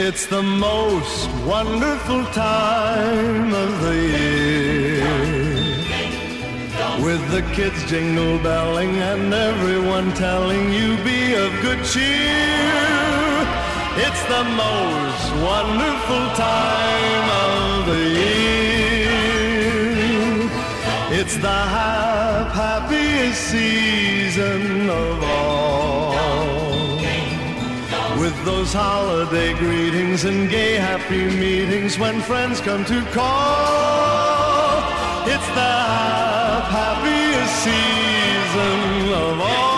It's the most wonderful time of the year, with the kids jingle belling and everyone telling you be of good cheer. It's the most wonderful time of the year. It's the happiest season of all, with those holiday greetings and gay happy meetings when friends come to call. It's the happiest season of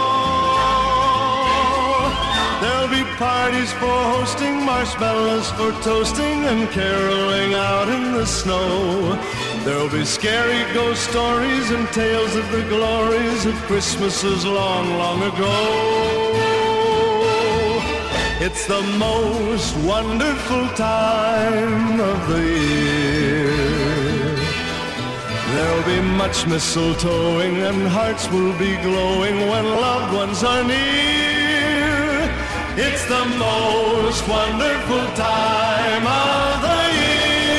all. There'll be parties for hosting, marshmallows for toasting, and caroling out in the snow. There'll be scary ghost stories and tales of the glories of Christmases long, long ago. It's the most wonderful time of the year. There'll be much mistletoeing and hearts will be glowing when loved ones are near. It's the most wonderful time of the year.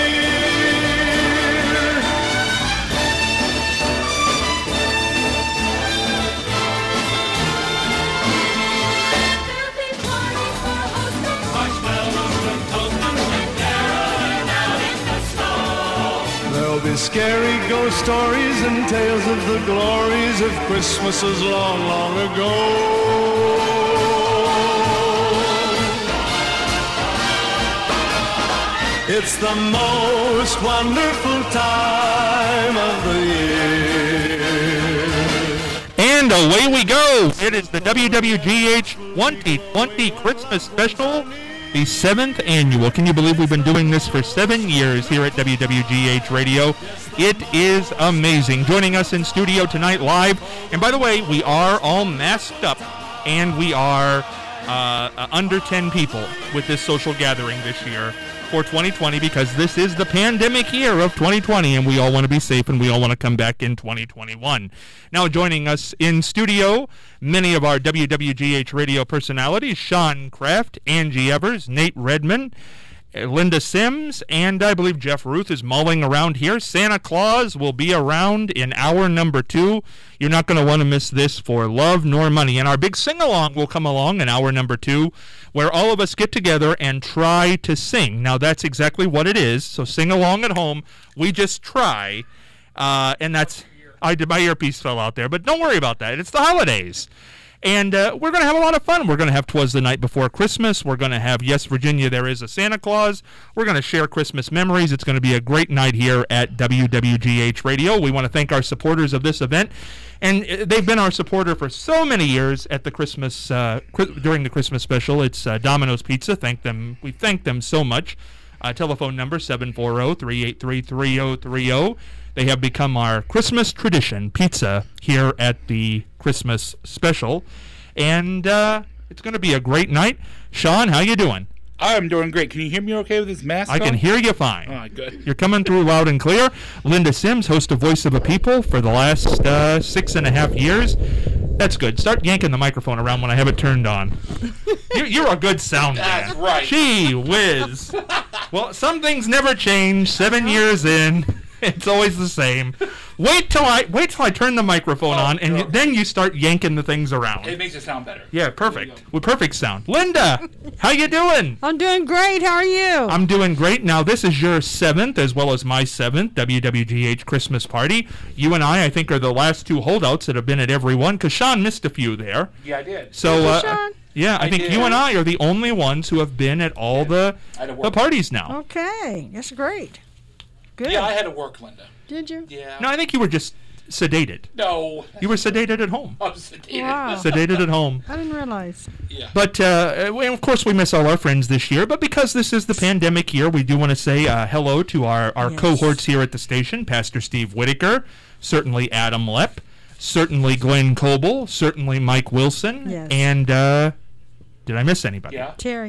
There'll be scary ghost stories and tales of the glories of Christmases long, long ago. It's the most wonderful time of the year. And away we go. It is the WWGH 2020 Christmas Special, the 7th annual. Can you believe we've been doing this for 7 years here at WWGH Radio? It is amazing. Joining us in studio tonight live. And by the way, we are all masked up, and we are under 10 people with this social gathering this year for 2020, because this is the pandemic year of 2020, and we all want to be safe, and we all want to come back in 2021. Now joining us in studio, many of our WWGH radio personalities: Sean Kraft, Angie Evers, Nate Redman, Linda Sims, and I believe Jeff Ruth is mulling around here. Santa Claus will be around in hour number 2. You're not going to want to miss this for love nor money. And our big sing-along will come along in hour number 2, where all of us get together and try to sing. Now, that's exactly what it is. So sing along at home. We just try. And that's... my earpiece fell out there, but don't worry about that. It's the holidays. And we're going to have a lot of fun. We're going to have 'Twas the Night Before Christmas. We're going to have Yes, Virginia, There Is a Santa Claus. We're going to share Christmas memories. It's going to be a great night here at WWGH Radio. We want to thank our supporters of this event. And they've been our supporter for so many years at the Christmas, during the Christmas special. It's Domino's Pizza. We thank them so much. Telephone number 740-383-3030. They have become our Christmas tradition, pizza, here at the Christmas special. And it's going to be a great night. Sean, how you doing? I'm doing great. Can you hear me okay with this mask I can hear you fine. Oh, good. You're coming through loud and clear. Linda Sims, host of Voice of a People for the last 6.5 years. That's good. Start yanking the microphone around when I have it turned on. You're a good sound man. That's right. Gee whiz. Well, some things never change. 7 years in. It's always the same. Wait till I turn the microphone on, and then you start yanking the things around. It makes it sound better. Yeah, perfect. With perfect sound. Linda, how you doing? I'm doing great. How are you? I'm doing great. Now, this is your 7th, as well as my 7th, WWGH Christmas party. You and I think, are the last 2 holdouts that have been at every one, because Sean missed a few there. Yeah, I did. So, Sean? yeah, I think you and I are the only ones who have been at all the parties now. Okay, that's great. Good. Yeah, I had to work, Linda. Did you? Yeah. No, I think you were just sedated. No. You were sedated at home. I was sedated. Wow. Sedated at home. I didn't realize. Yeah. But, of course, we miss all our friends this year. But because this is the pandemic year, we do want to say hello to our Yes. cohorts here at the station. Pastor Steve Whitaker, certainly Adam Lepp, certainly Glenn Coble, certainly Mike Wilson. Yes. And did I miss anybody? Yeah. Terry.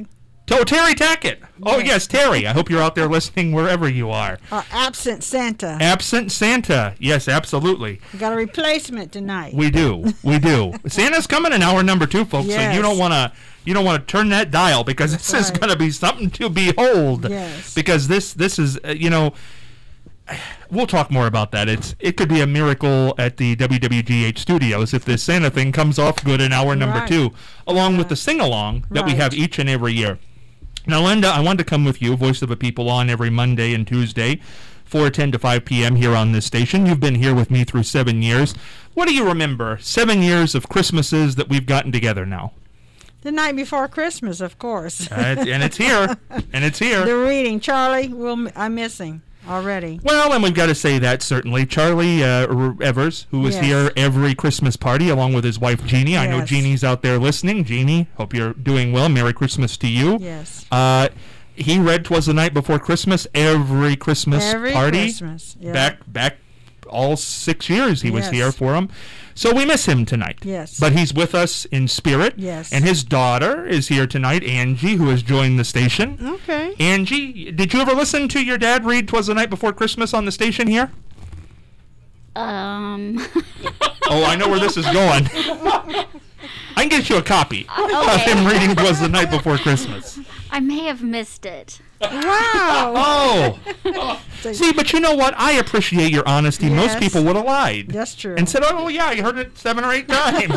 Terry Tackett. Oh, yes, Terry. I hope you're out there listening wherever you are. Absent Santa. Absent Santa. Yes, absolutely. We got a replacement tonight. We do. Santa's coming in hour number 2, folks. Yes. So you don't want to turn that dial, because this is right. going to be something to behold. Yes. Because this is we'll talk more about that. It could be a miracle at the WWGH studios if this Santa thing comes off good in hour number Right. 2, along with the sing along that we Right. have each and every year. Now, Linda, I wanted to come with you, Voice of the People, on every Monday and Tuesday, 4:10 to 5 p.m. here on this station. You've been here with me through 7 years. What do you remember? 7 years of Christmases that we've gotten together now. The night before Christmas, of course. And it's here. The reading. Charlie, I'm missing already. Well, and we've got to say that, certainly. Charlie Evers, who was Yes. here every Christmas party, along with his wife, Jeannie. I know Yes. Jeannie's out there listening. Jeannie, hope you're doing well. Merry Christmas to you. Yes. He read 'Twas the Night Before Christmas every Christmas Every party. Christmas. Yeah. Back all 6 years he was Yes. here for him. So we miss him tonight. Yes. But he's with us in spirit. Yes. And his daughter is here tonight, Angie, who has joined the station. Okay. Angie, did you ever listen to your dad read 'Twas the Night Before Christmas on the station here? Oh, I know where this is going. I can get you a copy of Okay. him reading 'Twas the Night Before Christmas. I may have missed it. Wow. Oh. See, but you know what? I appreciate your honesty. Most Yes. people would have lied. That's true. And said, oh, yeah, you heard it 7 or 8 times.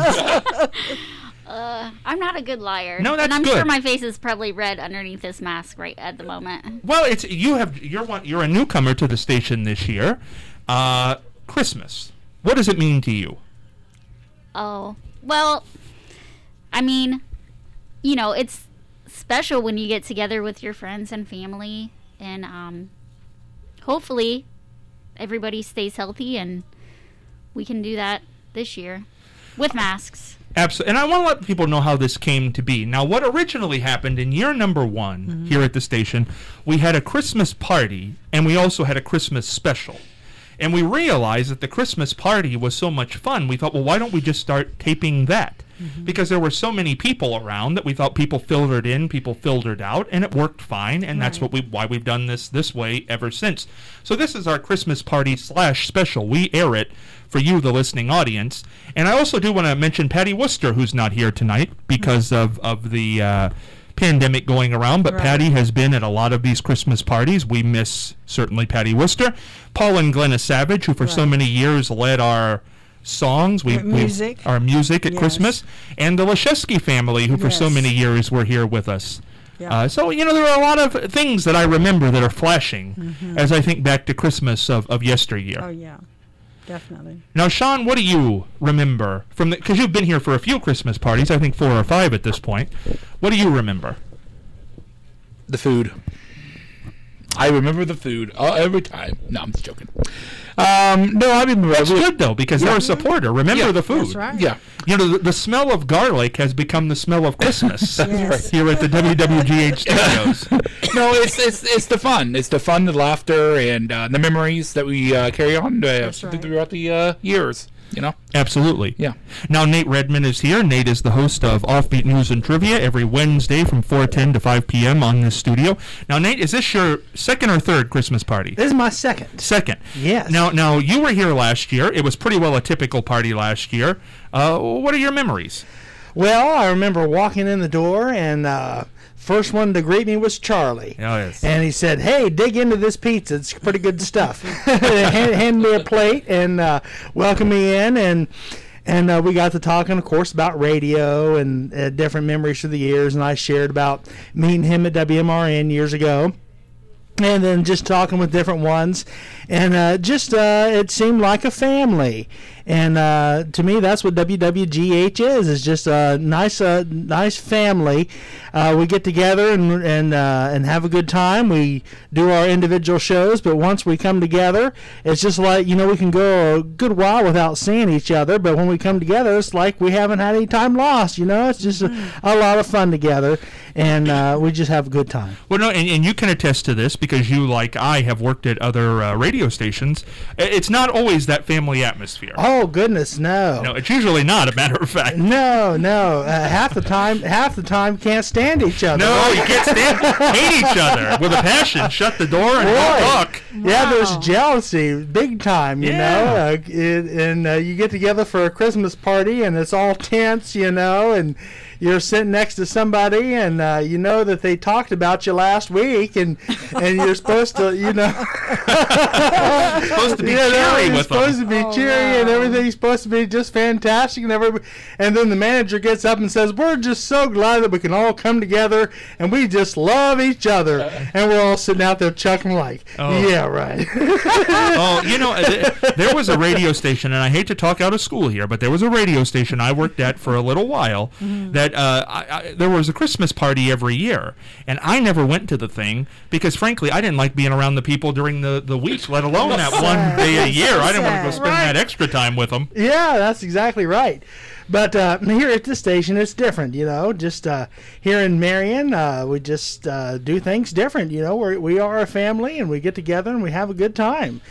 I'm not a good liar. No, that's and I'm good. sure my face is probably red underneath this mask right at the moment. Well, you're a newcomer to the station this year. Christmas. What does it mean to you? Oh, well, I mean, it's special when you get together with your friends and family, and hopefully everybody stays healthy and we can do that this year with masks. Absolutely. And I want to let people know how this came to be. Now, what originally happened in year number 1 here at the station, we had a Christmas party and we also had a Christmas special. And we realized that the Christmas party was so much fun, we thought, well, why don't we just start taping that? Because there were so many people around that we thought people filtered in, people filtered out, and it worked fine, and that's why we've done this way ever since. So this is our Christmas party / special. We air it for you, the listening audience. And I also do want to mention Patty Worcester, who's not here tonight because of the pandemic going around, but Right. Patty has been at a lot of these Christmas parties. We miss certainly Patty Worcester. Paul and Glenna Savage, who for so Right. many years led our songs, Music. our music at Yes. Christmas, and the Leshesky family, who for so Yes. many years were here with us. Yeah. So, there are a lot of things that I remember that are flashing as I think back to Christmas of yesteryear. Oh, yeah. Definitely. Now, Sean, what do you remember from because you've been here for a few Christmas parties, I think 4 or 5 at this point. What do you remember? The food. I remember the food every time. No, I'm just joking. No, I remember. That's good, though, because you're a supporter. Remember Yeah. the food. That's right. Yeah. The smell of garlic has become the smell of Christmas Yes. here at the WWGH studios. No, it's the fun. It's the fun, the laughter, and the memories that we carry on right. throughout the years. Absolutely. Yeah. Now, Nate Redmond is here. Nate is the host of Offbeat News and Trivia every Wednesday from 4:10 to 5 p.m. on this studio. Now, Nate, is this your second or third Christmas party? This is my second. Second. Yes. Now, you were here last year. It was pretty well a typical party last year. What are your memories? Well, I remember walking in the door, and first one to greet me was Charlie. Oh, yes. And he said, "Hey, dig into this pizza. It's pretty good stuff." hand me a plate and welcome me in, and we got to talking, of course, about radio and different memories through the years. And I shared about meeting him at WMRN years ago. And then just talking with different ones, and it seemed like a family. And to me, that's what WWGH is. It's just a nice family. We get together and have a good time. We do our individual shows, but once we come together, it's just like, we can go a good while without seeing each other, but when we come together, it's like we haven't had any time lost. It's just a lot of fun together, and we just have a good time. Well, no, and you can attest to this because you, like I, have worked at other radio stations. It's not always that family atmosphere. Oh, Oh goodness, no. No, it's usually not. A matter of fact. No. Half the time can't stand each other. No, you can't hate each other with a passion. Shut the door and don't talk. Yeah, there's jealousy, big time, you know. And you get together for a Christmas party, and it's all tense, you know, and you're sitting next to somebody, and you know that they talked about you last week, and you're supposed to, you know, supposed to be cheery with them. Supposed to be cheery, and everything's supposed to be just fantastic, and then the manager gets up and says, "We're just so glad that we can all come together, and we just love each other," and we're all sitting out there chuckling like, "Yeah, right." Oh, you know, there was a radio station, and I hate to talk out of school here, but there was a radio station I worked at for a little while that there was a Christmas party every year, and I never went to the thing because, frankly, I didn't like being around the people during the week, let alone that one day a year. I didn't want to go spend that extra time with them. Yeah, that's exactly right. But here at the station, it's different, you know. Just here in Marion, we just do things different, you know. We are a family, and we get together and we have a good time.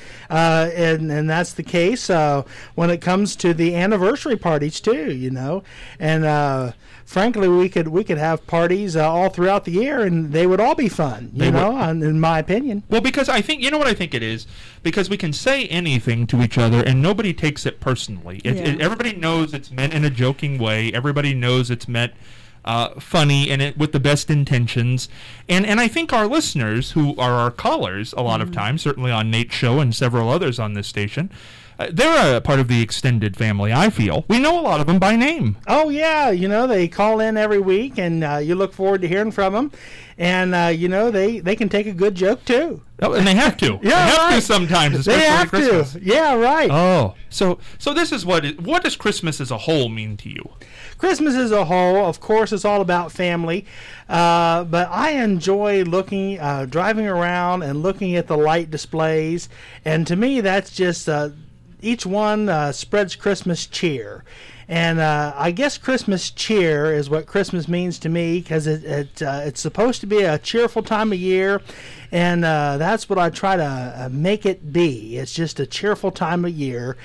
And that's the case when it comes to the anniversary parties too, you know. And frankly, we could have parties all throughout the year, and they would all be fun, you know, in my opinion. Well, because I think, you know what I think it is? Because we can say anything to each other, and nobody takes it personally. Everybody knows it's meant in a joking way. Everybody knows it's meant funny and with the best intentions. And I think our listeners, who are our callers a lot of times, certainly on Nate's show and several others on this station, they're a part of the extended family, I feel. We know a lot of them by name. Oh, yeah. You know, they call in every week, and you look forward to hearing from them. And, you know, they can take a good joke, too. Oh, and they have to. Yeah, they have to sometimes, especially at Christmas. To. Yeah, right. Oh, so this is what does Christmas as a whole mean to you? Christmas as a whole, of course, is all about family. But I enjoy driving around and looking at the light displays. And to me, that's just each one spreads Christmas cheer. And I guess Christmas cheer is what Christmas means to me, because it's supposed to be a cheerful time of year, and that's what I try to make it be. It's just a cheerful time of year,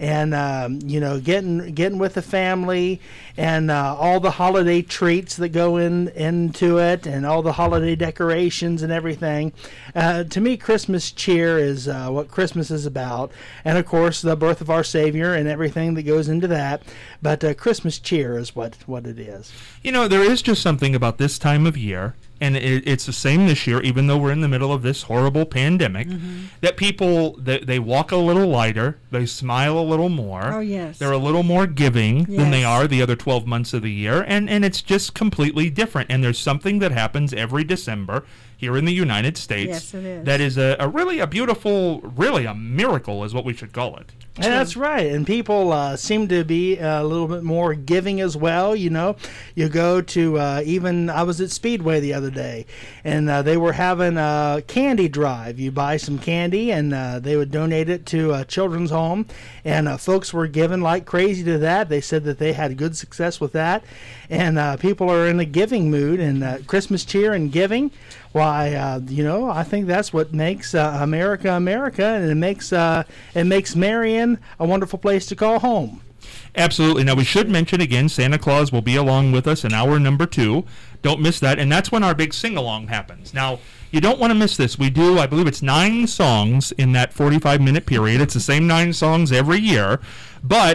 and you know, getting with the family, and all the holiday treats that go into it, and all the holiday decorations and everything. To me, Christmas cheer is what Christmas is about, and of course the birth of our Savior and everything that goes into that. But Christmas cheer is what it is. You know, there is just something about this time of year, and it's the same this year, even though we're in the middle of this horrible pandemic, that people, they walk a little lighter, they smile a little more. Oh, yes. They're a little more giving than they are the other 12 months of the year, and it's just completely different. And there's something that happens every December here in the United States. Yes, it is. That is really a beautiful, really a miracle is what we should call it. And that's right. And people seem to be a little bit more giving as well. You know, you go to even I was at Speedway the other day, and they were having a candy drive. You buy some candy, and they would donate it to a children's home. And folks were giving like crazy to that. They said that they had good success with that. And people are in a giving mood, and Christmas cheer and giving. Why, you know, I think that's what makes America America, and it makes Marion a wonderful place to call home. Absolutely. Now, we should mention again, Santa Claus will be along with us in hour number 2. Don't miss that. And that's when our big sing-along happens. Now, you don't want to miss this. We do, I believe it's 9 songs in that 45-minute period. It's the same 9 songs every year. But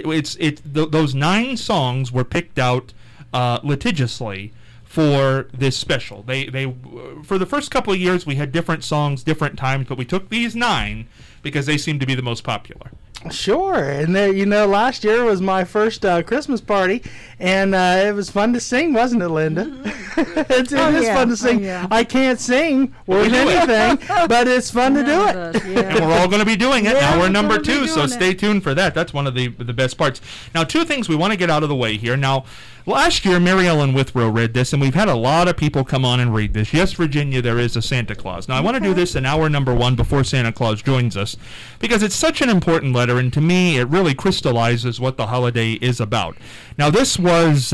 those 9 songs were picked out litigiously for this special. They for the first couple of years, we had different songs, different times, but we took these 9 because they seemed to be the most popular. Sure, and you know, last year was my first Christmas party, and it was fun to sing, wasn't it, Linda? It is fun to sing. I can't sing worth anything, but it's fun to do it. And we're all going to be doing it. Now we're number 2, so stay tuned for that. That's one of the best parts. Now, 2 things we want to get out of the way here. Now, last year, Mary Ellen Withrow read this, and we've had a lot of people come on and read this. Yes, Virginia, there is a Santa Claus. Now, I want to do this in hour number 1 before Santa Claus joins us, because it's such an important letter, and to me, it really crystallizes what the holiday is about. Now, this was,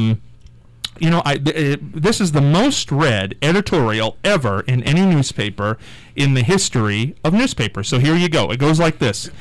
you know, this is the most read editorial ever in any newspaper in the history of newspapers. So here you go. It goes like this.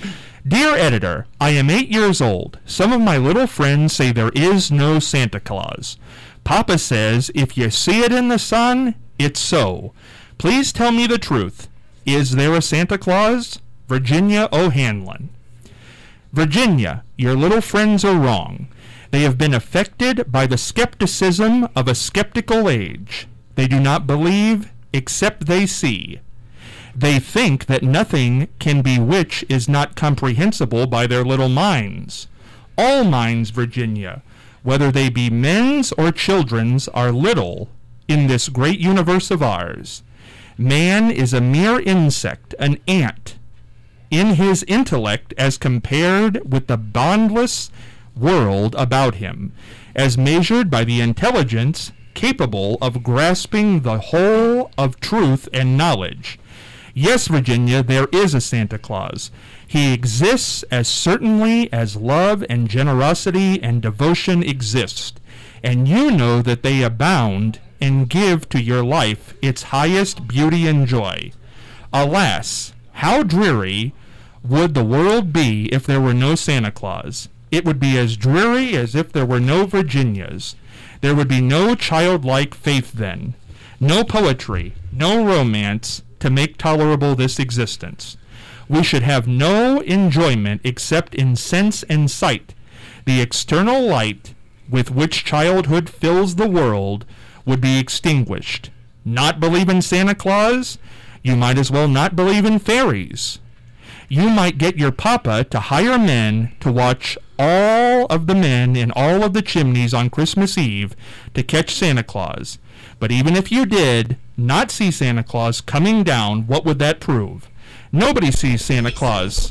Dear editor, I am 8 years old. Some of my little friends say there is no Santa Claus. Papa says if you see it in the sun, it's so. Please tell me the truth. Is there a Santa Claus? Virginia O'Hanlon. Virginia, your little friends are wrong. They have been affected by the skepticism of a skeptical age. They do not believe except they see. They think that nothing can be which is not comprehensible by their little minds. All minds, Virginia, whether they be men's or children's, are little in this great universe of ours. Man is a mere insect, an ant, in his intellect as compared with the boundless world about him, as measured by the intelligence capable of grasping the whole of truth and knowledge. Yes, Virginia, there is a Santa Claus. He exists as certainly as love and generosity and devotion exist, and you know that they abound and give to your life its highest beauty and joy. Alas, how dreary would the world be if there were no Santa Claus? It would be as dreary as if there were no Virginias. There would be no childlike faith then, no poetry, no romance to make tolerable this existence. We should have no enjoyment except in sense and sight. The external light with which childhood fills the world would be extinguished. Not believe in Santa Claus? You might as well not believe in fairies. You might get your papa to hire men to watch all of the men in all of the chimneys on Christmas Eve to catch Santa Claus. But even if you did not see Santa Claus coming down, what would that prove? Nobody sees Santa Claus.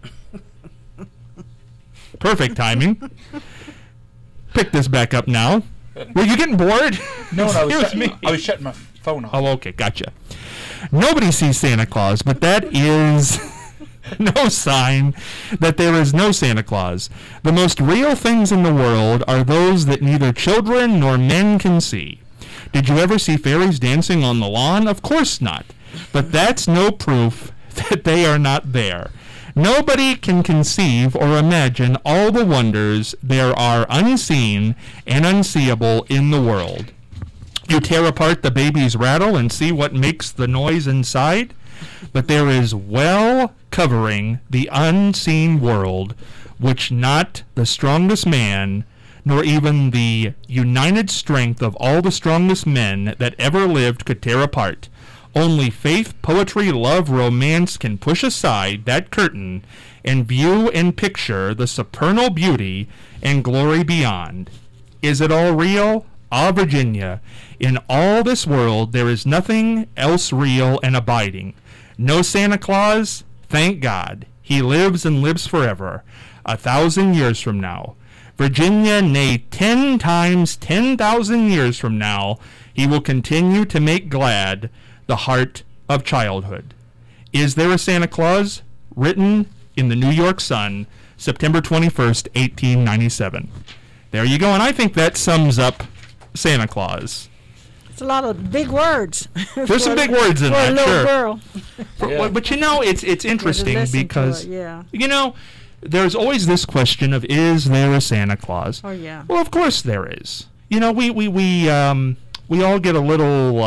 Perfect timing. Pick this back up now. Were you getting bored? No, I Excuse I was shutting my phone off. Oh, okay, gotcha. Nobody sees Santa Claus, but that is no sign that there is no Santa Claus. The most real things in the world are those that neither children nor men can see. Did you ever see fairies dancing on the lawn? Of course not. But that's no proof that they are not there. Nobody can conceive or imagine all the wonders there are unseen and unseeable in the world. You tear apart the baby's rattle and see what makes the noise inside, but there is well covering the unseen world, which not the strongest man, nor even the united strength of all the strongest men that ever lived could tear apart. Only faith, poetry, love, romance can push aside that curtain and view and picture the supernal beauty and glory beyond. Is it all real? Ah, Virginia, in all this world there is nothing else real and abiding. No Santa Claus? Thank God. He lives and lives forever, 1,000 years from now. Virginia, nay, 10 times 10,000 years from now, he will continue to make glad the heart of childhood. Is there a Santa Claus? Written in the New York Sun, September 21st, 1897. There you go, and I think that sums up Santa Claus. It's a lot of big words. There's some big words in for that, a little sure. girl. But you know, it's interesting listen to because it, yeah. you know, there's always this question of, is there a Santa Claus? Oh yeah. Well, of course there is. You know, we all get a little.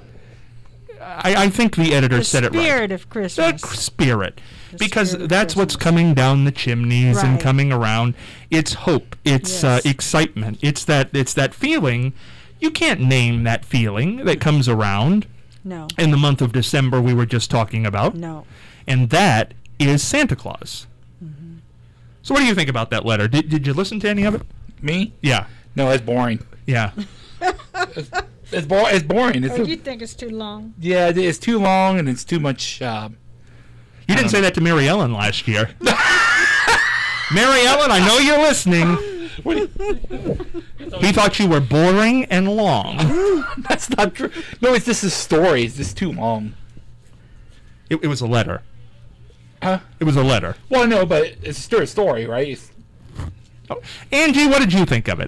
I think the editor The said it right. spirit of Christmas. The spirit. The Because spirit of that's what's Christmas. coming down the chimneys and Right. coming around. It's hope. It's Yes. excitement. It's that feeling. You can't name that feeling that comes around No. in the month of December we were just talking about. No. And that is Santa Claus. Mm-hmm. So what do you think about that letter? Did you listen to any of it? Me? Yeah. No, it's boring. Yeah. It's boring. It's Oh, you think it's too long? yeah, it's too long and it's too much. You didn't say that to Mary Ellen last year. Mary Ellen, I know you're listening. He thought you were boring and long. That's not true. No, it's just a story. It's just too long. It was a letter. Huh? It was a letter. Well, no, but it's still a story, right? It's, Oh. Angie, what did you think of it?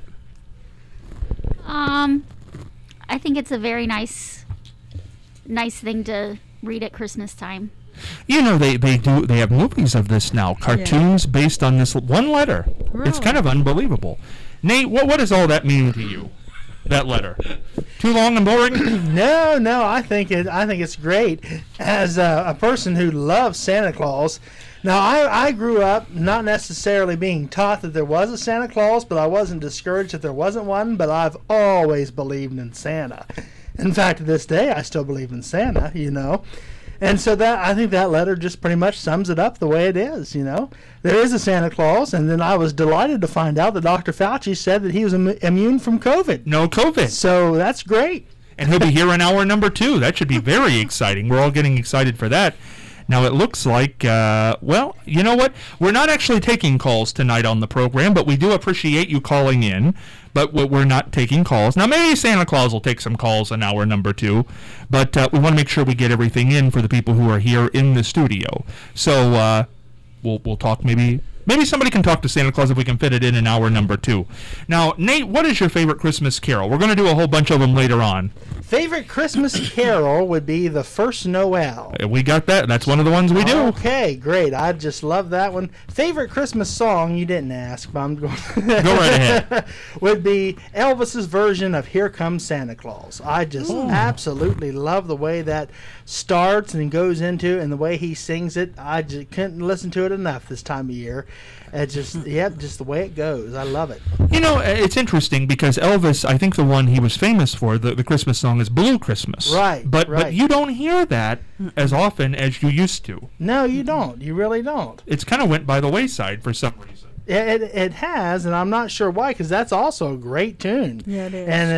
I think it's a very nice thing to read at Christmas time. You know, they have movies of this now, cartoons based on this one letter. Really? It's kind of unbelievable. Nate, what does all that mean to you? That letter, too long and boring? No, I think it's great. As a person who loves Santa Claus, now I grew up not necessarily being taught that there was a Santa Claus, but I wasn't discouraged that there wasn't one. But I've always believed in Santa. In fact, to this day, I still believe in Santa. You know. And so I think that letter just pretty much sums it up the way it is, you know. There is a Santa Claus, and then I was delighted to find out that Dr. Fauci said that he was immune from COVID. No COVID. So that's great. And he'll be here in hour number 2. That should be very exciting. We're all getting excited for that. Now, it looks like, well, you know what? We're not actually taking calls tonight on the program, but we do appreciate you calling in. But we're not taking calls. Now, maybe Santa Claus will take some calls in hour number 2, but we want to make sure we get everything in for the people who are here in the studio. So we'll talk maybe somebody can talk to Santa Claus if we can fit it in hour number 2. Now, Nate, what is your favorite Christmas carol? We're going to do a whole bunch of them later on. Favorite Christmas carol would be The First Noel. We got that. That's one of the ones we do. Okay, great. I just love that one. Favorite Christmas song, you didn't ask, but I'm going Go right ahead. would be Elvis's version of Here Comes Santa Claus. I just absolutely love the way that starts and goes into, and the way he sings it. I just couldn't listen to it enough this time of year. It's just, just the way it goes. I love it. You know, it's interesting because Elvis, I think the one he was famous for, the Christmas song, is Blue Christmas. Right. But you don't hear that as often as you used to. No, you don't. You really don't. It's kind of went by the wayside for some reason. It has, and I'm not sure why, because that's also a great tune. Yeah, it is. And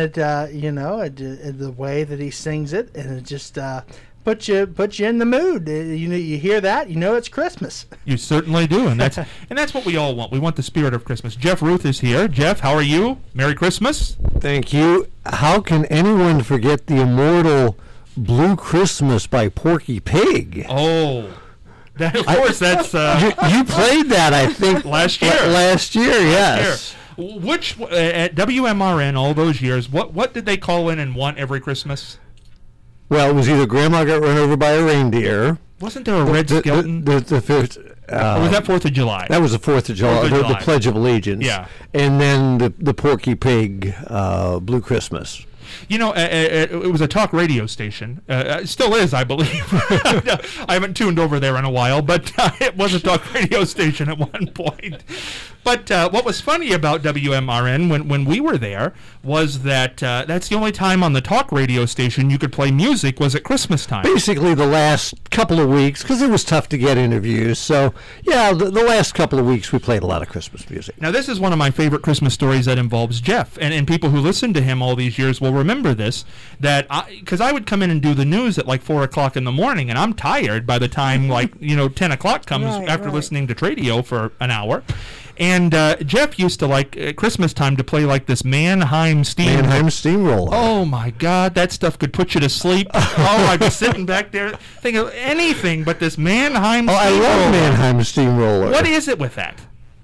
the way that he sings it, and it just puts you in the mood. You hear that, you know it's Christmas. You certainly do, and that's what we all want. We want the spirit of Christmas. Jeff Ruth is here. Jeff, how are you? Merry Christmas. Thank you. How can anyone forget the immortal Blue Christmas by Porky Pig? Oh, of course, that's You played that, I think, last year. Last year, yes. Which at WMRN all those years, what did they call in and want every Christmas? Well, it was either Grandma got run over by a reindeer. Wasn't there a red skeleton? The first, or was that 4th of July? That was the 4th of July, the Pledge of Allegiance. Yeah. And then the Porky Pig, Blue Christmas. You know, it was a talk radio station. It still is, I believe. I haven't tuned over there in a while, but it was a talk radio station at one point. But what was funny about WMRN when we were there was that that's the only time on the talk radio station you could play music was at Christmas time. Basically the last couple of weeks, because it was tough to get interviews. So, yeah, the last couple of weeks we played a lot of Christmas music. Now, this is one of my favorite Christmas stories that involves Jeff. And people who listen to him all these years will remember this, that because I would come in and do the news at like 4 o'clock in the morning, and I'm tired by the time 10 o'clock comes after listening to Tradio for an hour. And Jeff used to like at Christmas time to play like this Mannheim Steamroller. Oh my God, that stuff could put you to sleep. I'd be sitting back there thinking of anything but this Mannheim Steamroller. I love Mannheim Steamroller. What is it with that?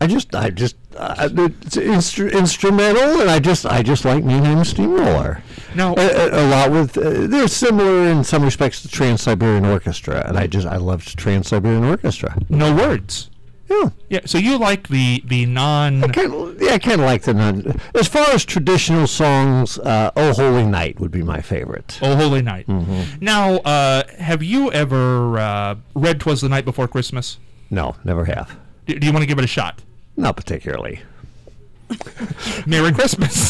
It's instrumental, and I just like Mannheim Steamroller. No, a lot with they're similar in some respects to Trans-Siberian Orchestra, and I loved Trans-Siberian Orchestra. No words. Yeah. So you like the non? I kind of like the non. As far as traditional songs, "Oh Holy Night" would be my favorite. Oh Holy Night. Mm-hmm. Now, have you ever read "'Twas the Night Before Christmas"? No, never have. Do you want to give it a shot? Not particularly. Merry Christmas.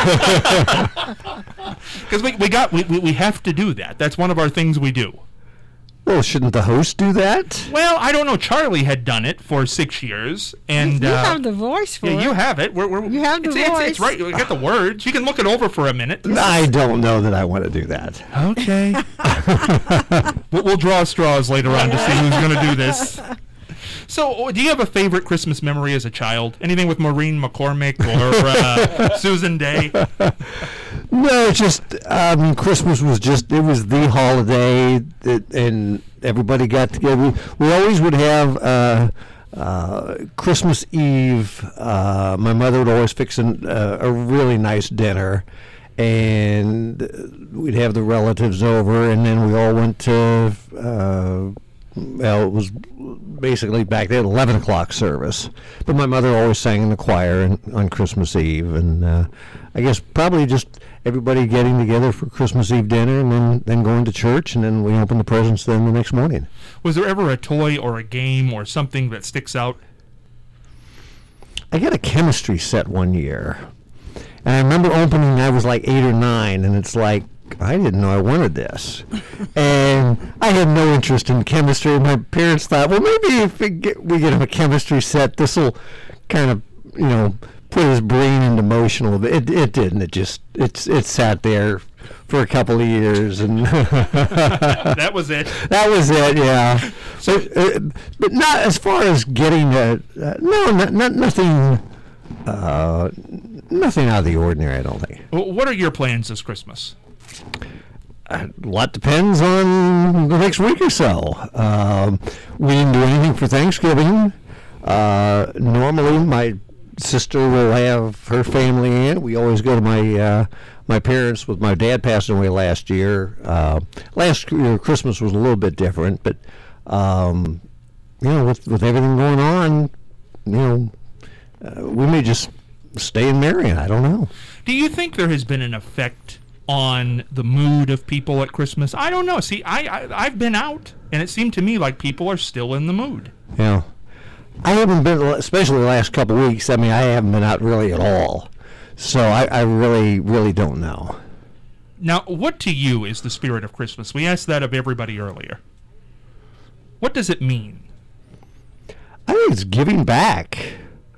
Because we have to do that. That's one of our things we do. Well, shouldn't the host do that? Well, I don't know. Charlie had done it for 6 years, and you have the voice for it. Yeah, you have it. You have the voice. It's right. We got the words. You can look it over for a minute. I don't know that I want to do that. Okay. We'll draw straws later on to see who's going to do this. So, do you have a favorite Christmas memory as a child? Anything with Maureen McCormick or Susan Day? No, Christmas was it was the holiday, and everybody got together. We always would have Christmas Eve. My mother would always fix a really nice dinner, and we'd have the relatives over, and then we all went to well, it was basically back then 11 o'clock service. But my mother always sang in the choir on Christmas Eve, and I guess probably just everybody getting together for Christmas Eve dinner, and then going to church, and then we open the presents then the next morning. Was there ever a toy or a game or something that sticks out? I got a chemistry set one year, and I remember opening. I was like 8 or 9, and it's like, I didn't know I wanted this, and I had no interest in chemistry. My parents thought, well, maybe if we get him a chemistry set, this will kind of, put his brain into motion a little bit. It didn't. It sat there for a couple of years, and That was it. that was it. Yeah. So, but not as far as getting nothing. Nothing out of the ordinary, I don't think. What are your plans this Christmas? A lot depends on the next week or so. We didn't do anything for Thanksgiving. Normally, my sister will have her family in. We always go to my parents. With my dad passing away last year. Last year Christmas was a little bit different, but with everything going on, we may just stay in Marion. I don't know. Do you think there has been an effect on the mood of people at Christmas? I don't know. See, I've been out, and it seemed to me like people are still in the mood. Yeah. I haven't been, especially the last couple of weeks. I mean, I haven't been out really at all. So I really, really don't know. Now, what to you is the spirit of Christmas? We asked that of everybody earlier. What does it mean? I think it's giving back.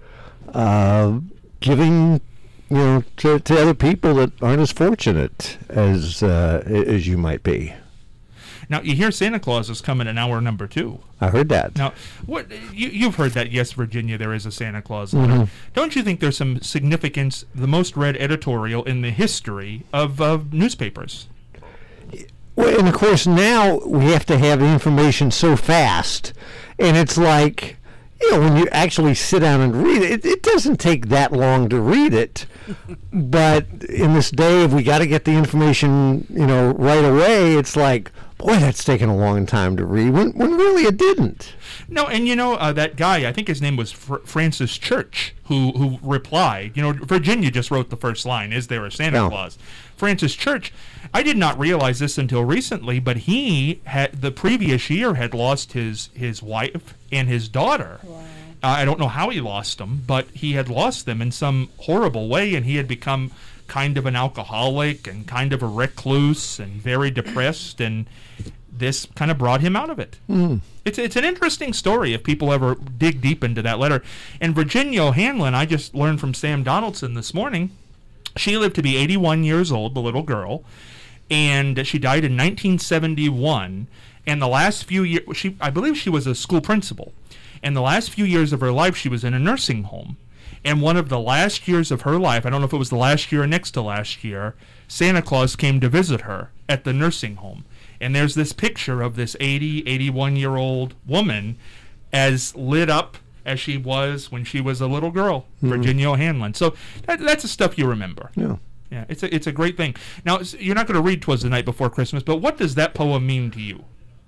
Giving, to other people that aren't as fortunate as you might be. Now, you hear Santa Claus is coming in hour number 2. I heard that. Now, what you've heard that, yes, Virginia, there is a Santa Claus letter. Mm-hmm. Don't you think there's some significance, the most read editorial in the history of newspapers? Well, and of course, now we have to have the information so fast. And it's like, when you actually sit down and read it, it doesn't take that long to read it. But in this day, if we got to get the information, right away, it's like, boy, that's taken a long time to read, when really it didn't. No, and that guy, I think his name was Francis Church, who replied. Virginia just wrote the first line, "Is there a Santa Claus?" Francis Church, I did not realize this until recently, but he had the previous year had lost his wife and his daughter. Wow. I don't know how he lost them, but he had lost them in some horrible way, and he had become kind of an alcoholic and kind of a recluse and very depressed, and this kind of brought him out of it. Mm. It's an interesting story if people ever dig deep into that letter. And Virginia O'Hanlon, I just learned from Sam Donaldson this morning, she lived to be 81 years old, the little girl, and she died in 1971. And the last few years, I believe she was a school principal. And the last few years of her life, she was in a nursing home. And one of the last years of her life, I don't know if it was the last year or next to last year, Santa Claus came to visit her at the nursing home. And there's this picture of this 81-year-old woman as lit up as she was when she was a little girl, Virginia O'Hanlon. So that's the stuff you remember. Yeah. Yeah, it's a great thing. Now, you're not going to read "'Twas the Night Before Christmas," but what does that poem mean to you?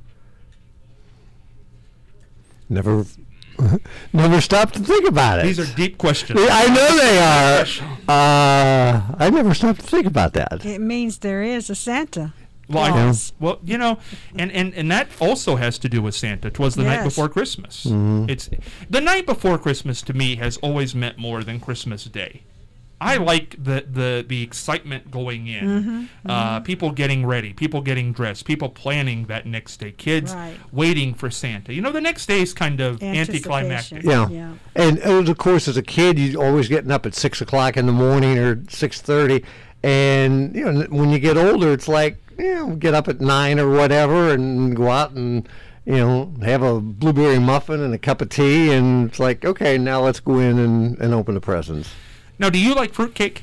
Never stopped to think about it. These are deep questions. I know they are. I never stopped to think about that. It means there is a Santa. Claus. Well, and that also has to do with Santa. 'Twas the night before Christmas. Mm-hmm. It's the night before Christmas to me has always meant more than Christmas Day. I like the excitement going in, people getting ready, people getting dressed, people planning that next day, kids waiting for Santa. The next day is kind of anticlimactic. Yeah. And of course, as a kid, you're always getting up at 6 o'clock in the morning or 6:30, and when you get older, it's like get up at 9 or whatever and go out and have a blueberry muffin and a cup of tea, and it's like, okay, now let's go in and open the presents. Now, do you like fruitcake?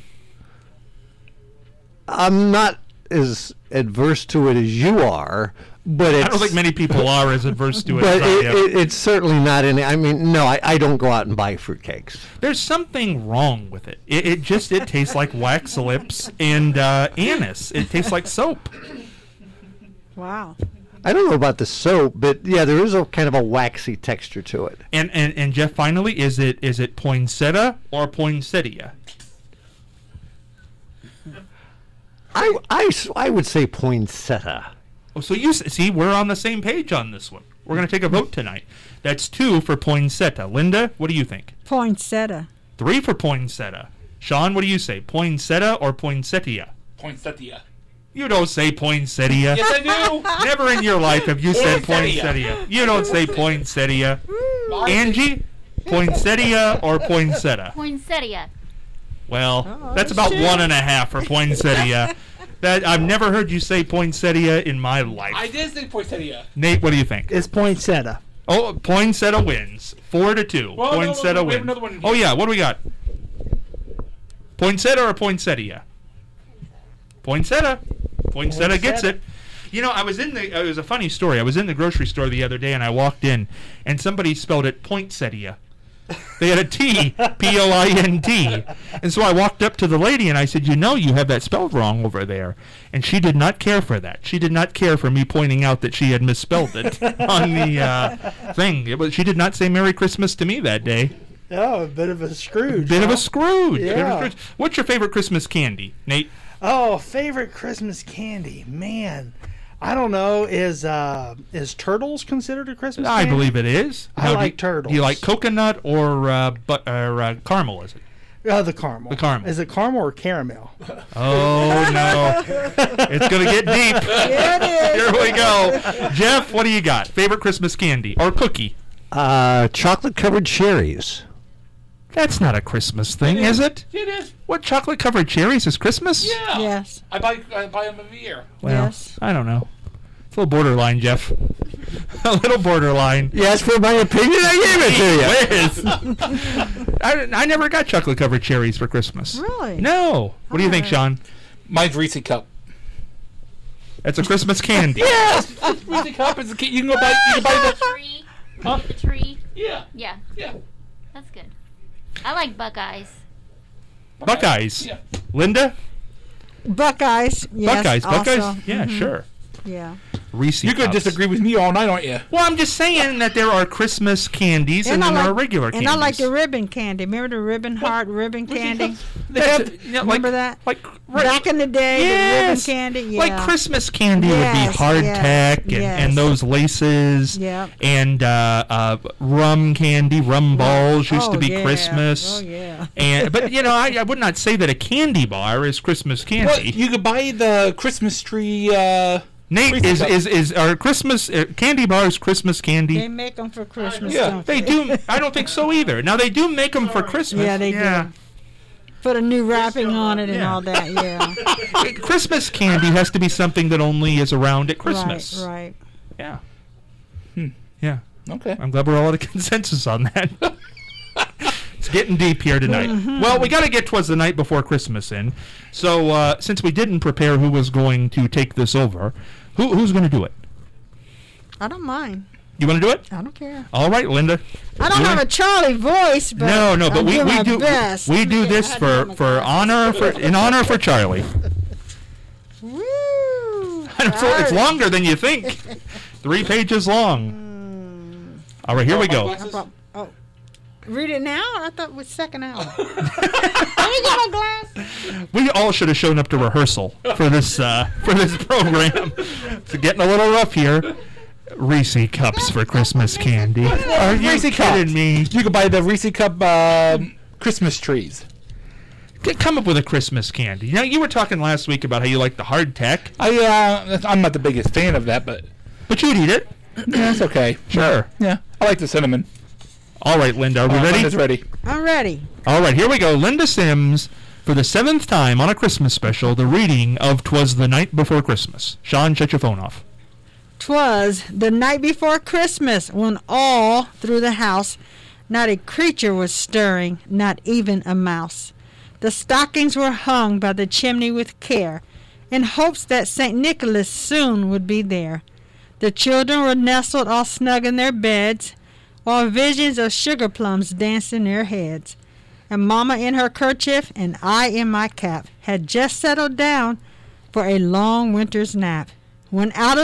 I'm not as adverse to it as you are, but I don't think many people are as adverse to it but as I am. It's certainly not any. I mean, no, I don't go out and buy fruitcakes. There's something wrong with it. It tastes like wax lips and anise. It tastes like soap. Wow. I don't know about the soap, but yeah, there is a kind of a waxy texture to it. And Jeff, finally, is it poinsettia or poinsettia? I would say poinsettia. Oh, so you see, we're on the same page on this one. We're going to take a vote tonight. That's 2 for poinsettia. Linda, what do you think? Poinsettia. 3 for poinsettia. Sean, what do you say? Poinsettia or poinsettia? Poinsettia. You don't say poinsettia. Yes, I do. Never in your life have you said Poinsettia. poinsettia. You don't say poinsettia. Angie, poinsettia or poinsettia? Poinsettia. Well, that's about 1.5 for poinsettia. That I've never heard you say poinsettia in my life. I did say poinsettia. Nate, what do you think? It's poinsettia. Oh, poinsettia wins 4-2. Well, Poinsettia no, we have wins. another one in Oh here. yeah, what do we got? Poinsettia or poinsettia? Poinsettia. Poinsettia gets it. You know, it was a funny story. I was in the grocery store the other day and I walked in and somebody spelled it poinsettia. They had a T, P-O-I-N-T. And so I walked up to the lady and I said, you know, you have that spelled wrong over there. And she did not care for that. She did not care for me pointing out that she had misspelled it on the thing. She did not say Merry Christmas to me that day. Oh, a bit of a Scrooge. Bit of huh? a Scrooge. Bit of a Yeah. Scrooge. What's your favorite Christmas candy, Nate? Oh, favorite Christmas candy, man. I don't know. Is turtles considered a Christmas I candy? believe it is. I Now, like do turtles. you like coconut or caramel, is it? The caramel. The caramel. Is it caramel or caramel? Oh, no. It's going to get deep. Here we go. Jeff, what do you got? Favorite Christmas candy or cookie? Chocolate-covered cherries. That's not a Christmas thing, is it? It is. What, chocolate-covered cherries is Christmas? Yeah. Yes. I buy them every year. Well, Yes. I don't know. It's a little borderline, Jeff. A little borderline. You asked for my opinion, I gave it to you. Liz. I never got chocolate-covered cherries for Christmas. Really? No. What do you think, Sean? Mine's Reese Cup. That's a Christmas candy. Yes. Reese Cup is you can go buy. You can buy the. Tree. The tree. Yeah. Yeah, Yeah. that's good. I like Buckeyes. Buckeyes. Yeah. Linda? Buckeyes. Yes. Buckeyes. Buckeyes? also. Yeah, sure. Yeah. Reese You could Cups. disagree with me all night, aren't you? Well, I'm just saying that there are Christmas candies and then there are regular and candies. I like the ribbon candy. Remember the ribbon heart ribbon candy? They have, you know, Remember that? Like Back in the day, yes, the ribbon candy. Yeah. like Christmas candy would Yes, be hardtack and, yes. and those laces. Yep. And rum candy, rum balls used to Oh, be yeah. Christmas. Oh yeah. And but you know, I would not say that a candy bar is Christmas candy. Well, you could buy the Christmas tree. Nate, Reese Cup. is our Christmas candy bars Christmas They candy? make them for Christmas. Yeah, don't They do. I don't think so either. Now they do make them for Christmas. Yeah, they do. Put a new wrapping on it and Yeah. all that. Yeah. Christmas candy has to be something that only is around at Christmas. Right. Yeah. Yeah. Okay. I'm glad we're all at a consensus on that. It's getting deep here tonight. Well, we got to get "'Twas the Night Before Christmas" in. So since we didn't prepare who was going to take this over, who's going to do it? I don't mind. You want to do it? I don't care. All right, Linda. I don't Do have it. a Charlie voice, but No, but I'll we my do best. we do this for honor in honor for Charlie. Woo! It's longer than you think. 3 pages long. All right, here we go. Oh, read it now? I thought it was second hour. Let me get my glass. We all should have shown up to rehearsal for this program. It's getting a little rough here. Reese Cups for Christmas candy. Are you Reese kidding Cups. me? You could buy the Reese Cup Christmas trees. Come up with a Christmas candy. You know, you were talking last week about how you like the hardtack, I'm not the biggest fan of that, but but you'd eat it. yeah, it's okay. Sure. Yeah, I like the cinnamon. All right, Linda, are we ready? Linda's ready. I'm ready. All right, here we go. Linda Sims, for the 7th time on a Christmas special, the reading of "'Twas the Night Before Christmas." Sean, shut your phone off. 'Twas the night before Christmas when all through the house not a creature was stirring, not even a mouse. The stockings were hung by the chimney with care, in hopes that St. Nicholas soon would be there. The children were nestled all snug in their beds, while visions of sugar plums danced in their heads. And Mama in her kerchief and I in my cap had just settled down for a long winter's nap, when out of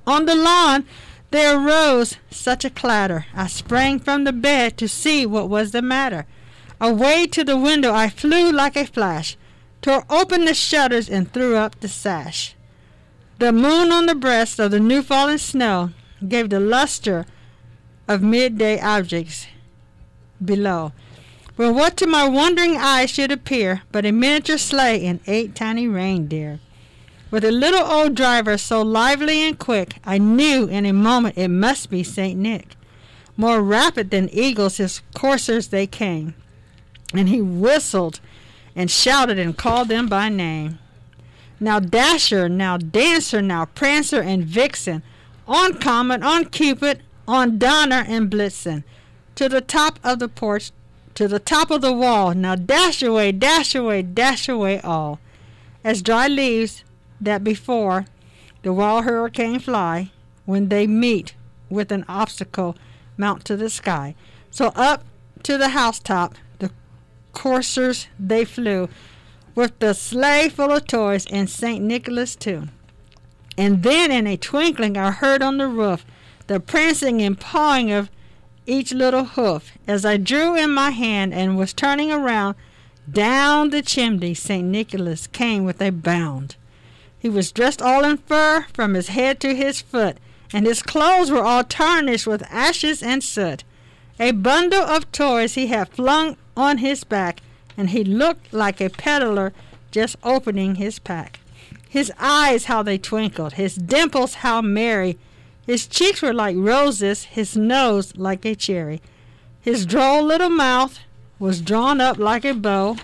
On the lawn there arose such a clatter. I sprang from the bed to see what was the matter. Away to the window I flew like a flash, tore open the shutters and threw up the sash. The moon on the breast of the new fallen snow gave the luster of midday objects below. Well, what to my wondering eyes should appear but a miniature sleigh and 8 tiny reindeer. With a little old driver so lively and quick, I knew in a moment it must be St. Nick. More rapid than eagles his coursers they came, and he whistled and shouted and called them by name. Now Dasher, now Dancer, now Prancer and Vixen, on Comet, on Cupid, on Donner and Blitzen, to the top of the porch, to the top of the wall. Now dash away, dash away, dash away all, as dry leaves that before the wild hurricane fly, when they meet with an obstacle, mount to the sky. So up to the housetop the coursers they flew, with the sleigh full of toys and St. Nicholas too. And then in a twinkling I heard on the roof the prancing and pawing of each little hoof. As I drew in my hand and was turning around, down the chimney St. Nicholas came with a bound. He was dressed all in fur from his head to his foot, and his clothes were all tarnished with ashes and soot. A bundle of toys he had flung on his back, and he looked like a peddler just opening his pack. His eyes, how they twinkled, his dimples, how merry. His cheeks were like roses, his nose like a cherry. His droll little mouth was drawn up like a bow.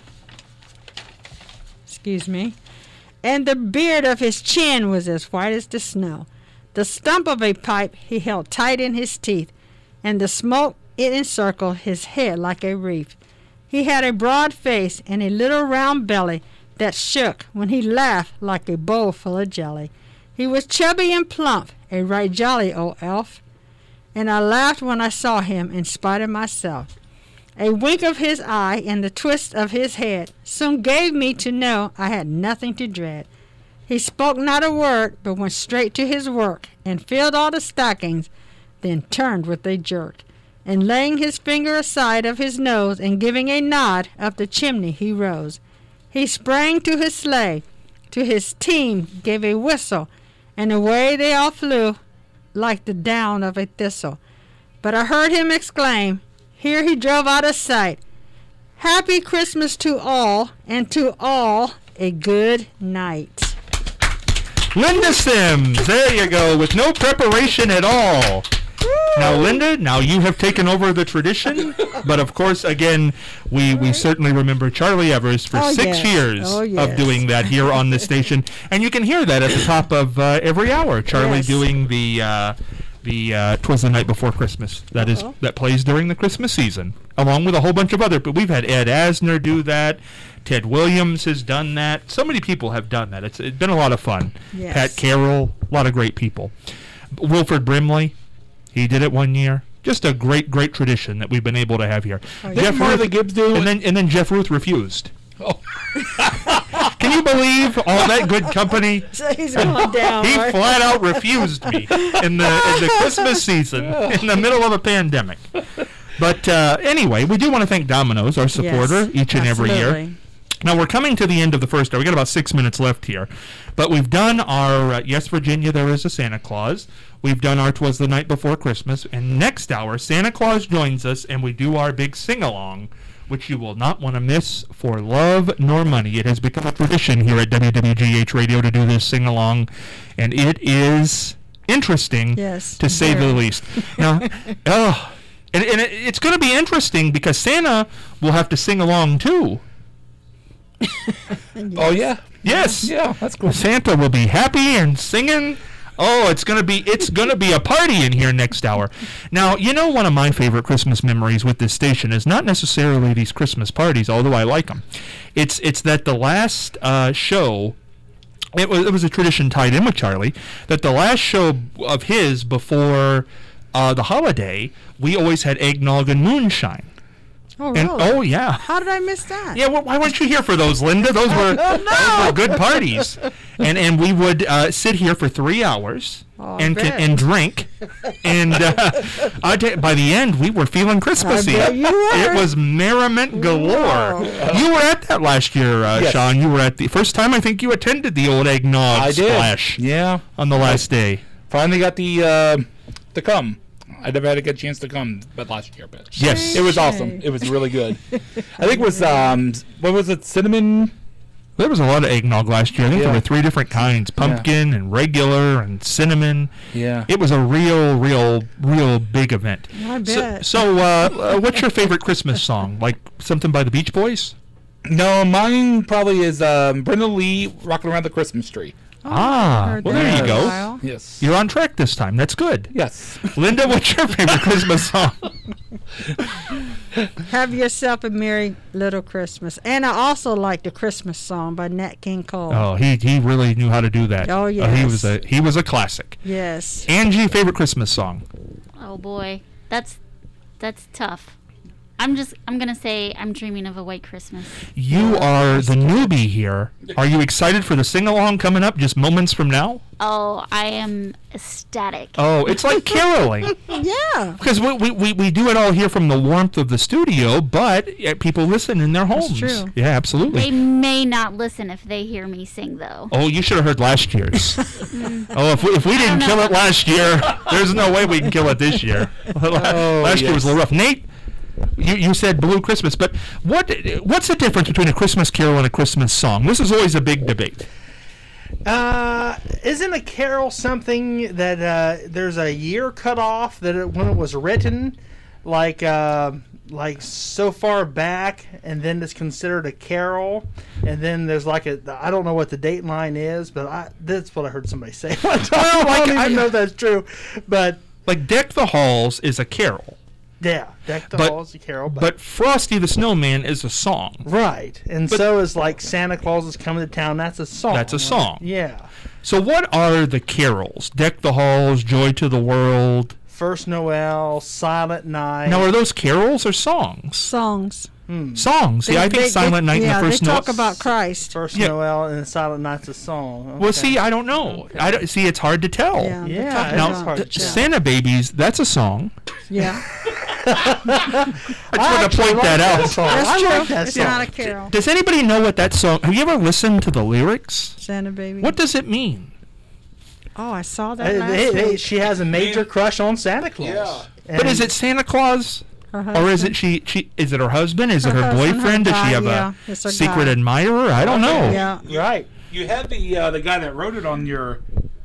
And the beard of his chin was as white as the snow. The stump of a pipe he held tight in his teeth, and the smoke it encircled his head like a wreath. He had a broad face and a little round belly that shook when he laughed like a bowl full of jelly. He was chubby and plump, a right jolly old elf, and I laughed when I saw him in spite of myself. A wink of his eye and the twist of his head soon gave me to know I had nothing to dread. He spoke not a word, but went straight to his work, and filled all the stockings, then turned with a jerk, and laying his finger aside of his nose, and giving a nod, up the chimney he rose. He sprang to his sleigh, to his team gave a whistle, and away they all flew like the down of a thistle. But I heard him exclaim, here he drove out of sight, Happy Christmas to all, and to all a good night. Linda Sims, there you go, with no preparation at all. Now, Linda, now you have taken over the tradition, but of course, again, we certainly remember Charlie Evers for 6 years of doing that here on the station, and you can hear that at the top of every hour. Charlie doing the 'Twas the Night Before Christmas that plays during the Christmas season, along with a whole bunch of other. But we've had Ed Asner do that. Ted Williams has done that. So many people have done that. It's been a lot of fun. Yes. Pat Carroll, a lot of great people. Wilford Brimley, he did it one year. Just a great tradition that we've been able to have here. Jeff Ruth, Gibbs do and then Jeff Ruth refused. Oh. Can you believe all that good company? So he's going down. He flat out refused me in the Christmas season in the middle of a pandemic. But anyway, we do want to thank Domino's, our supporter, each and every year. Now, we're coming to the end of the first hour. We've got about 6 minutes left here. But we've done our, Yes, Virginia, There Is a Santa Claus. We've done our 'Twas the Night Before Christmas. And next hour, Santa Claus joins us, and we do our big sing-along, which you will not want to miss for love nor money. It has become a tradition here at WWGH Radio to do this sing-along, and it is interesting, to say the least. Now, and it's going to be interesting because Santa will have to sing along, too. Oh, yeah? Yes. Yeah, that's cool. Santa will be happy and singing. Oh, it's gonna be a party in here next hour. Now, you know, one of my favorite Christmas memories with this station is not necessarily these Christmas parties, although I like them. It's that the last show, it was a tradition tied in with Charlie, that the last show of his before the holiday, we always had eggnog and moonshine. Oh, really? Oh, yeah. How did I miss that? Yeah, well, why weren't you here for those, Linda? Those were good parties. And we would sit here for 3 hours Oh, and I bet. and drink, and by the end we were feeling Christmassy. I bet you were. It was merriment galore. Wow. You were at that last year, Yes. Sean. You were at the first time I think you attended the old eggnog I did. splash Yeah. on the last day. Finally got the to come. I never had a good chance to come, but last year. But Yes. it was awesome. It was really good. I think it was what was it? Cinnamon. There was a lot of eggnog last year. I think there Yeah. were 3 different kinds: pumpkin and regular and cinnamon. Yeah. It was a real big event. I bet. So, what's your favorite Christmas song? Like something by the Beach Boys? No, mine probably is Brenda Lee, "Rocking Around the Christmas Tree." Heard well, that there you for a go. while. Yes. You're on track this time. That's good. Yes. Linda, what's your favorite Christmas song? Have Yourself a Merry Little Christmas. And I also like the Christmas song by Nat King Cole. Oh, he really knew how to do that. Oh, he yes. was a classic. Yes. Angie, favorite Christmas song? Oh boy, that's tough. I'm gonna say I'm Dreaming of a White Christmas. You are the newbie here. Are you excited for the sing-along coming up just moments from now? Oh, I am ecstatic. Oh, it's like caroling. Yeah. Because we do it all here from the warmth of the studio, but people listen in their homes. true. Yeah, absolutely. They may not listen if they hear me sing, though. Oh, you should have heard last year's. If we didn't kill it last year, there's no way we can kill it this year. Last year was a little rough. Nate, you said Blue Christmas, but what's the difference between a Christmas carol and a Christmas song? This is always a big debate. Isn't a carol something that there's a year cut off when it was written, like so far back, and then it's considered a carol, and then there's like I don't know what the date line is, but that's what I heard somebody say. I don't even know if that's true, but Like Deck the Halls is a carol, yeah, Deck the But- Halls, a carol, but Frosty the Snowman is a song. right, and But- so is like Santa Claus is coming to town. That's a song. That's a song. Yeah. So what are the carols? Deck the Halls, Joy to the World. First Noel, Silent Night. Now, are those carols or songs? Songs. Songs. Yeah, I think Silent Night yeah, and the First they Noel. talk about Christ. First Yeah. Noel and Silent Night's a song. Well, Okay. see, I don't know. See, it's hard to tell. Yeah, they Yeah, talk it Now, is about- hard to tell. Santa Babies, that's a song. Yeah, I just want to point that out. song. that's I true. like that It's song. not a carol. Does anybody know what that song? Have you ever listened to the lyrics? Santa Baby. What does it mean? Oh, I saw that last week. She has a major crush on Santa Claus. Yeah. But is it Santa Claus? Her Or is husband. it she? Is it her husband? Is it her husband, her boyfriend? Does she guy, have yeah. a It's her secret guy. admirer? I don't know. Yeah. Right. You had the guy that wrote it on your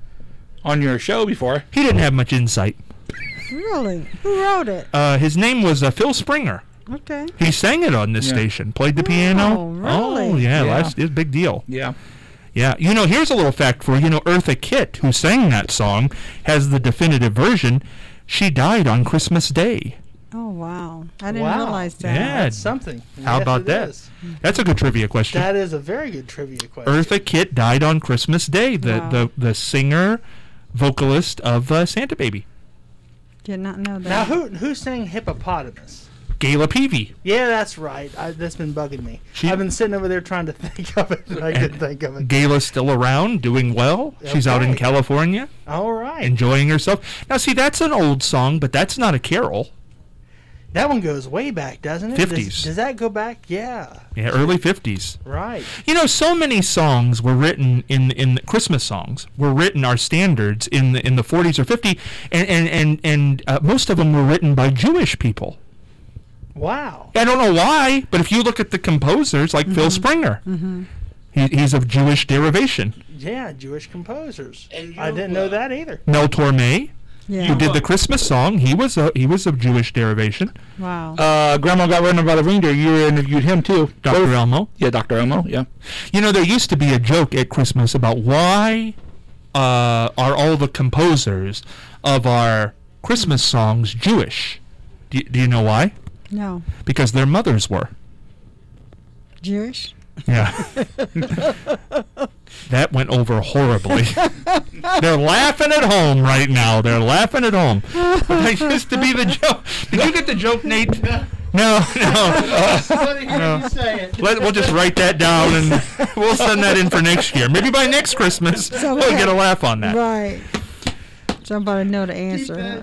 show before. He didn't have much insight. Really? Who wrote it? His name was Phil Springer. Okay. He sang it on this Yeah. station. Played the piano. really? Oh yeah, Yeah. it's a big deal. Yeah. Yeah, here's a little fact for you. Eartha Kitt, who sang that song, has the definitive version. She died on Christmas Day. Oh, wow. I didn't Wow. realize that. Yeah. That's something. How Yes, about it that? is. That's a good trivia question. That is a very good trivia question. Eartha Kitt died on Christmas Day. Wow. The singer, vocalist of Santa Baby, Did not know Now, that. who sang Hippopotamus? Gayla Peavy. Yeah, that's right. That's been bugging me. She- I've been sitting over there trying to think of it, and I couldn't think of it. Gayla's still around, doing well. She's out in Okay. California, All right. enjoying herself. Now, see, that's an old song, but that's not a carol. That one goes way back, doesn't it? 50s. Does that go back? Yeah. Yeah, early 50s. Right. So many songs were written in the Christmas songs were written, our standards in the 40s or 50s, and most of them were written by Jewish people. Wow. I don't know why, but if you look at the composers, like Phil Springer, he's of Jewish derivation. Yeah, Jewish composers. And I didn't know that either. Mel Torme, Yeah. who did the Christmas song, he was of Jewish derivation. Wow. Grandma Got Run By the Reindeer. You interviewed him too. Dr. Both- Elmo. Yeah, Dr. Elmo. Yeah. There used to be a joke at Christmas about why are all the composers of our Christmas songs Jewish? Do you know why? No. Because their mothers were. Jewish? Yeah. That went over horribly. They're laughing at home right now. They're laughing at home. But that used to be the joke. Did you get the joke, Nate? No. We'll just write that down and we'll send that in for next year. Maybe by next Christmas So we'll we get a have- laugh on that. Right. Somebody know the answer.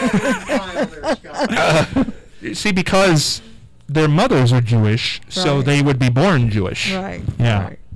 See, because their mothers are Jewish, so Right. they would be born Jewish. Right. Yeah. Right.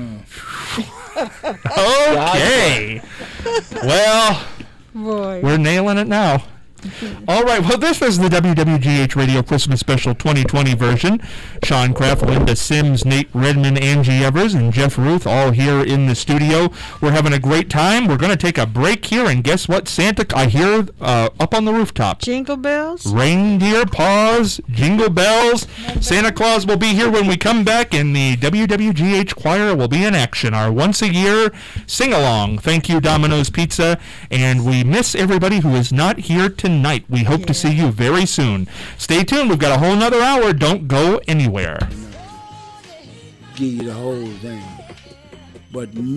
Okay. Well, Boy. we're nailing it now. All right, well, this is the WWGH Radio Christmas Special 2020 version. Sean Kraft, Linda Sims, Nate Redmond, Angie Evers, and Jeff Ruth all here in the studio. We're having a great time. We're going to take a break here, and guess what? Santa, I hear up on the rooftop. Jingle bells? Reindeer paws, jingle bells. Santa Claus will be here when we come back, and the WWGH choir will be in action. Our once-a-year sing-along. Thank you, Domino's Pizza, and we miss everybody who is not here tonight. We hope to see you very soon. Stay tuned. We've got a whole nother hour. Don't go anywhere. Give you the whole thing. But